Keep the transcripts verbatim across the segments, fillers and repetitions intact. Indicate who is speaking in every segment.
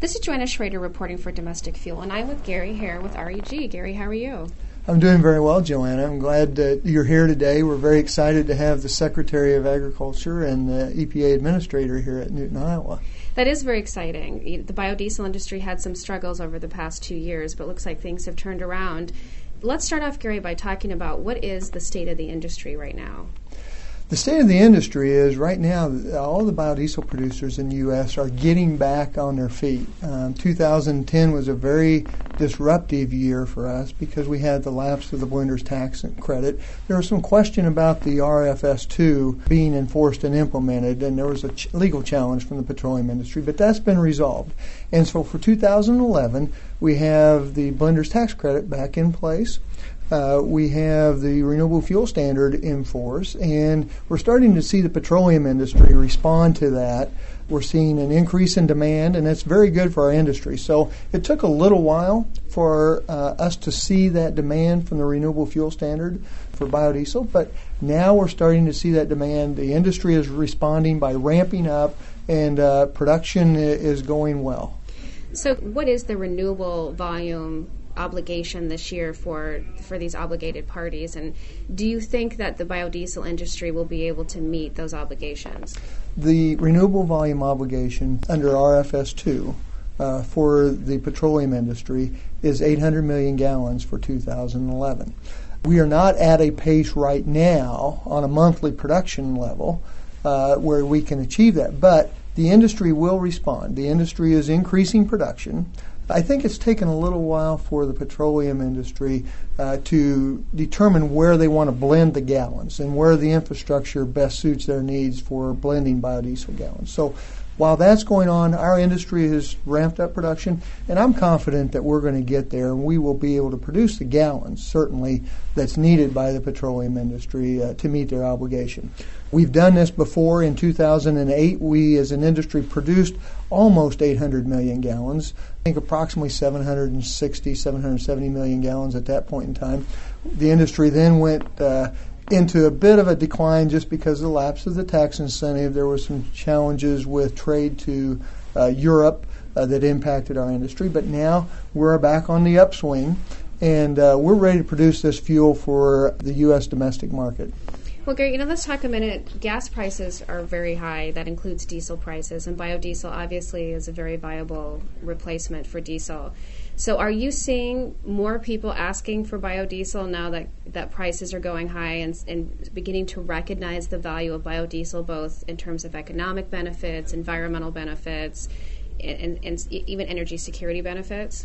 Speaker 1: This is Joanna Schrader reporting for Domestic Fuel, and I'm with Gary Hare with R E G. Gary, how are you?
Speaker 2: I'm doing very well, Joanna. I'm glad that you're here today. We're very excited to have the Secretary of Agriculture and the E P A Administrator here at Newton, Iowa.
Speaker 1: That is very exciting. The biodiesel industry had some struggles over the past two years, but looks like things have turned around. Let's start off, Gary, by talking about what is the state of the industry right now.
Speaker 2: The state of the industry is right now all the biodiesel producers in the U S are getting back on their feet. Um, two thousand ten was a very disruptive year for us because we had the lapse of the blender's tax credit. There was some question about the R F S two being enforced and implemented, and there was a ch- legal challenge from the petroleum industry, but that's been resolved. And so for two thousand eleven, we have the blender's tax credit back in place. Uh, we have the renewable fuel standard in force, and we're starting to see the petroleum industry respond to that. We're seeing an increase in demand, and that's very good for our industry. So it took a little while for uh, us to see that demand from the renewable fuel standard for biodiesel, but now we're starting to see that demand. The industry is responding by ramping up, and uh, production is going well.
Speaker 1: So what is the renewable volume obligation this year for for these obligated parties, and do you think that the biodiesel industry will be able to meet those obligations?
Speaker 2: The renewable volume obligation under R F S two uh, for the petroleum industry is eight hundred million gallons for two thousand eleven. We are not at a pace right now on a monthly production level uh, where we can achieve that, but the industry will respond. The industry is increasing production. I think it's taken a little while for the petroleum industry uh, to determine where they want to blend the gallons and where the infrastructure best suits their needs for blending biodiesel gallons. So while that's going on, our industry has ramped up production, and I'm confident that we're going to get there and we will be able to produce the gallons, certainly, that's needed by the petroleum industry uh, to meet their obligation. We've done this before. In two thousand eight, we as an industry produced almost eight hundred million gallons. I think approximately seven hundred sixty, seven hundred seventy million gallons at that point in time. The industry then went uh, into a bit of a decline just because of the lapse of the tax incentive. There were some challenges with trade to uh, Europe uh, that impacted our industry, but now we're back on the upswing, and uh, we're ready to produce this fuel for the U S domestic market.
Speaker 1: Well, Gary, you know, let's talk a minute. Gas prices are very high. That includes diesel prices, and biodiesel obviously is a very viable replacement for diesel. So are you seeing more people asking for biodiesel now that, that prices are going high and, and beginning to recognize the value of biodiesel, both in terms of economic benefits, environmental benefits, and, and, and even energy security benefits?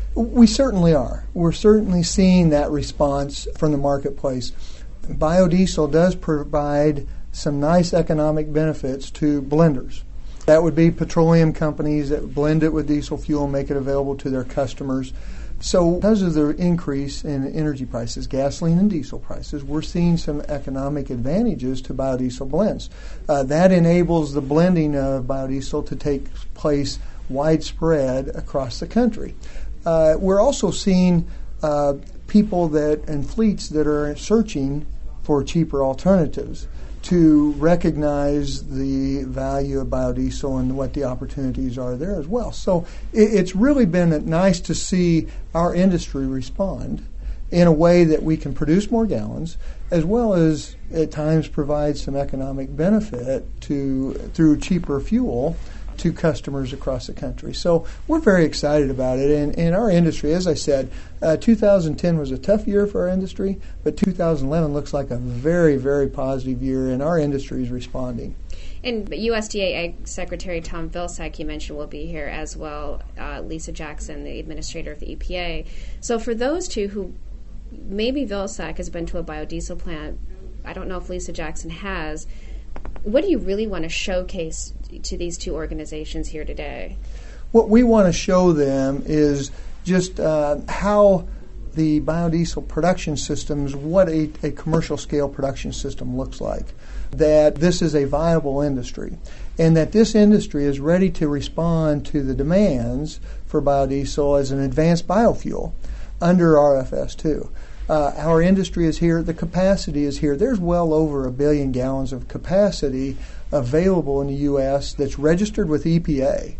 Speaker 2: We certainly are. We're certainly seeing that response from the marketplace. Biodiesel does provide some nice economic benefits to blenders. That would be petroleum companies that blend it with diesel fuel and make it available to their customers. So because of the increase in energy prices, gasoline and diesel prices, we're seeing some economic advantages to biodiesel blends. Uh, that enables the blending of biodiesel to take place widespread across the country. Uh, we're also seeing uh, people that and fleets that are searching for cheaper alternatives to recognize the value of biodiesel and what the opportunities are there as well. So it, it's really been nice to see our industry respond in a way that we can produce more gallons, as well as at times provide some economic benefit to through cheaper fuel to customers across the country. So we're very excited about it. And in our industry, as I said, uh, two thousand ten was a tough year for our industry, but two thousand eleven looks like a very, very positive year, and our industry is responding.
Speaker 1: And U S D A Ag Secretary Tom Vilsack, you mentioned, will be here, as well uh, Lisa Jackson, the administrator of the E P A. So for those two who, maybe Vilsack has been to a biodiesel plant, I don't know if Lisa Jackson has, what do you really want to showcase to these two organizations here today?
Speaker 2: What we want to show them is just uh, how the biodiesel production systems, what a, a commercial scale production system looks like, that this is a viable industry, and that this industry is ready to respond to the demands for biodiesel as an advanced biofuel under R F S two. Uh, our industry is here. The capacity is here. There's well over a billion gallons of capacity available in the U S that's registered with E P A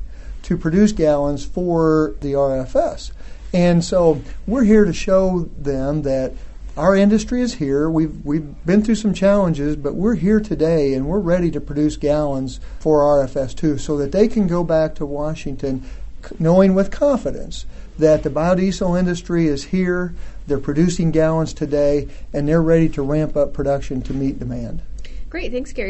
Speaker 2: to produce gallons for the R F S. And so we're here to show them that our industry is here. We've we've been through some challenges, but we're here today, and we're ready to produce gallons for R F S two so that they can go back to Washington knowing with confidence that the biodiesel industry is here, they're producing gallons today, and they're ready to ramp up production to meet demand.
Speaker 1: Great. Thanks, Gary.